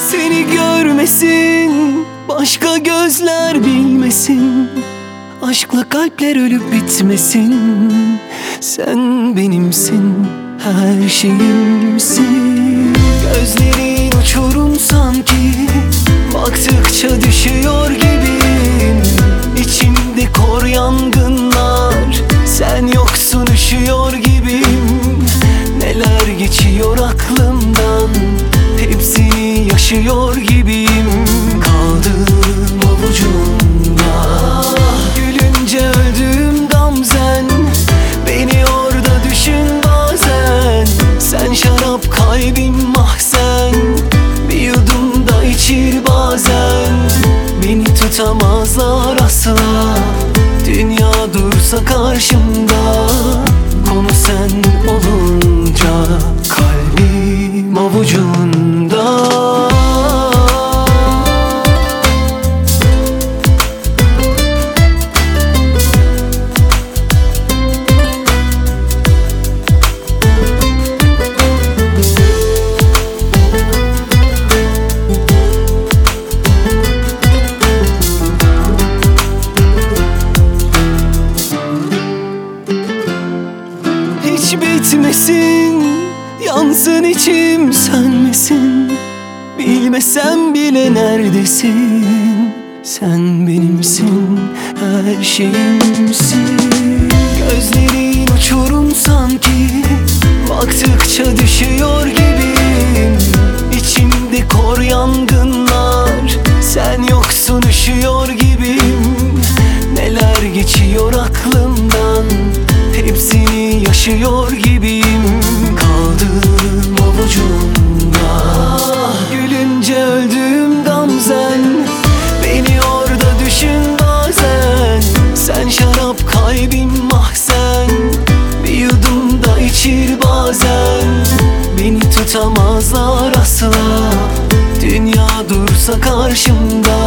Seni görmesin, başka gözler bilmesin, aşkla kalpler ölüp bitmesin. Sen benimsin, her şeyimsin. Gözlerin uçurum sanki, baktıkça düşüyor gibiyim. İçimde kor yangınlar, sen yoksun üşüyor gibiyim. Neler geçiyor aklımdan, hepsini yaşıyor gibiyim. Kaldım avucunda, gülünce öldüm Gamzen. Beni orada düşün bazen, sen şarap kalbim mahzen. Bir yudum da içir bazen, beni tutamazlar asla. Dünya dursa karşımda, konu sen olunca kalbim avucunda. Hiç bitmesin, yansın içim sönmesin. Bilmesem bile neredesin, sen benimsin, her şeyimsin. Gözlerin uçurum sanki, baktıkça düşüyor gibiyim. İçimde kor yangınlar, sen yoksun üşüyor gibiyim. Neler geçiyor aklımdan, hepsini yaşıyor gibiyim. Kaldım avucunda, gülünce öldüm Gamzen. Beni orada düşün bazen, sen şarap kalbim mahzen. Bir yudum da içir bazen, beni tutamazlar asla. Dünya dursa karşımda,